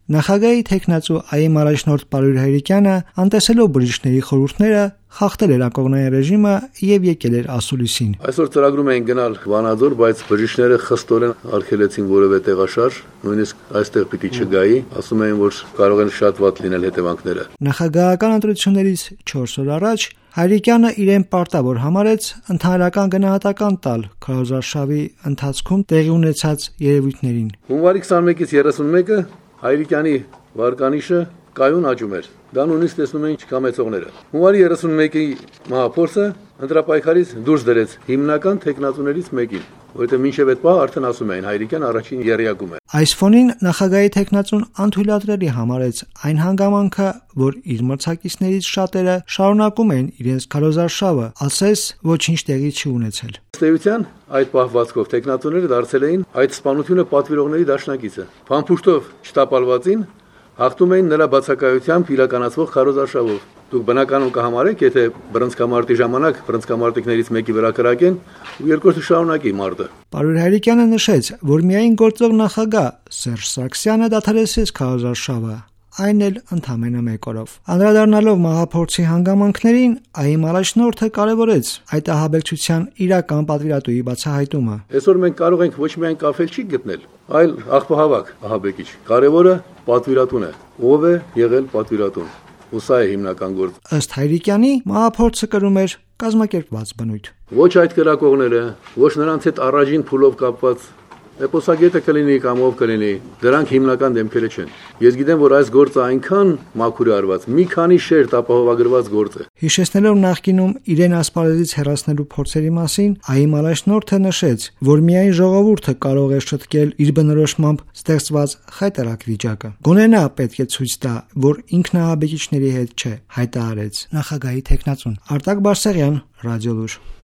Նախագահի թեկնածու ԱԻՄ առաջնորդ Պարույր Հայրիկյանը, անտեսելով բժիշկների խորհուրդները, խախտել էր ակողնային ռեժիմը եւ եկել էր ասուլիսին։ Այսօր ծրագրում էին գնալ Վանաձոր, բայց բժիշկները խստորեն արգելեցին որևէ տեղաշարժ, նույնիսկ այստեղ պիտի չգայի, ասում էին, որ կարող են շատ վատ լինել հետևանքները։ Նախագահական ընտրություններից 4 օր առաջ Հայրիկյանը իրեն պարտավոր համարեց ընդհանրական գնահատական տալ քարոզարշավի ընթացքում տեղի ունեցած երևույթներին։ Հունվարի 21-ից 31-ը Հայրիկյանի վարկանիշը կայուն աճում էր։ Դա նույնիսկ տեսնում էին չկամեցողները։ Հունվարի 31-ի մահափորձը ընտրապայքարից դուրս դրեց հիմնական թեկնածուներից մեկին, որովհետև մինչև այդ պահ արդեն ասում էին Հայրիկյան առաջին եռյակում է։ Այս ֆոնին նախագահի թեկնածուն անթույլատրելի համարեց այն հանգամանքը, որ իր մրցակիցներից շատերը շարունակում են իրենց քարոզարշավը, ասես ոչինչ տեղի չի ունեցել։ Ըստ էության, այդ պահվածքով թեկնածուները դարձել էին այդ սպանությունը պատվիրողների դաշնակիցը։ Փամփուշտով չտապալվածին հաղթում էին նրա բացակայությամբ իրականացվող քարոզարշավով։ Դուք բնականon կհամարեք, եթե բռնցքամարտի ժամանակ բռնցքամարտիկներից մեկի վրա կրակեն ու երկրորդը շարունակի մարտը։ Պարույր Հայրիկյանը նշեց, որ միայն գործող նախագահ Սերժ Սարգսյանը դադարեցրեց քարոզարշավը, այն էլ ընդամենը 1 օրով։ Անդրադառնալով մահափորձի հանգամանքներին, ԱԻՄ առաջնորդը կարևորեց այդ ահաբեկչության իրական պատվիրատուի բացահայտումը։ Այսօր մենք կարող ենք ոչ միայն կապել-չիկ գտնել, այլ աղբահավաք ահաբեկիչ։ Կարևորը պատվիրատուն է։ Ով է եղել պատվիրատուն։ Ու սա է հիմնական գործը։ Ըստ Հայրիկյանի, մահափորձը կրում էր կազմակերպված բնույթ։ Ոչ այդ կրակողները, ոչ նրանց հետ առաջին փուլով կապված էպոսագետը կլինի կամ ով կլինի, դրանք հիմնական դեմքերը չեն։ Ես գիտեմ, որ այս գործը այնքան մաքուր է արված, մի քանի շերտ ապահովագրված գործ է։ Հիշեցնելով նախկինում իրեն ասպարեզից հեռացնելու փորձերի մասին, ԱԻՄ առաջնորդը նշեց, որ միայն ժողովուրդը կարող է շտկել իր բնորոշմամբ ստեղծված խայտարակ վիճակը։ Գոնե նա պետք է ցույց տա, որ ինքնահաբեկիչների հետ չէ, հայտարարեց նախագահի թեկնածուն։ Արտակ Բարսեղյան, Ռադիոլուր։